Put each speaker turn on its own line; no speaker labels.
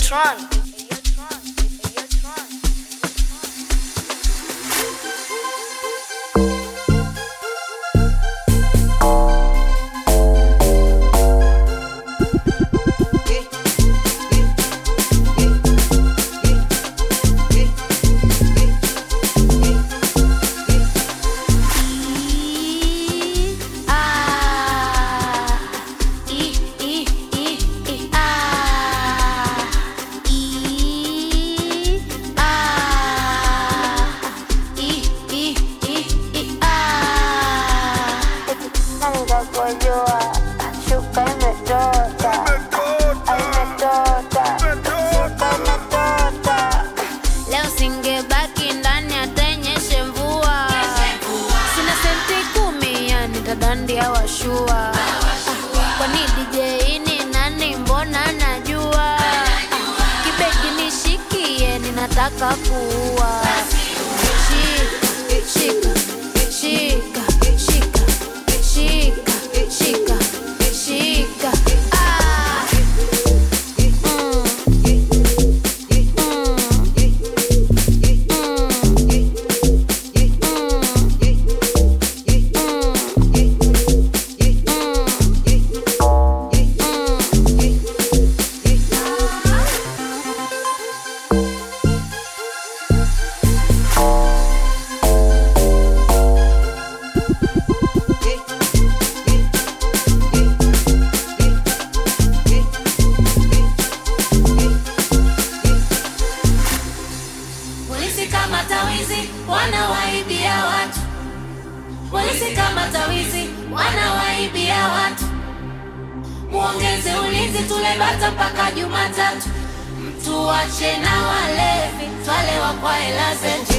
Tron.
Leo singebaki ndani atenyeshe mvua. Sina senti 10 yani nitadandia washua. Kwani DJ ni nani mbona najua. Kibegi nishikie ninataka kuua. Shika, shika, shika, shika, shika, shika.
Wanawaibia watu. Polisi kama tawizi wanawaibia watu. Muongeze ulinzi tule bata mpaka Jumatatu. Mtu wache na walevi twale wa kwa hela zetu.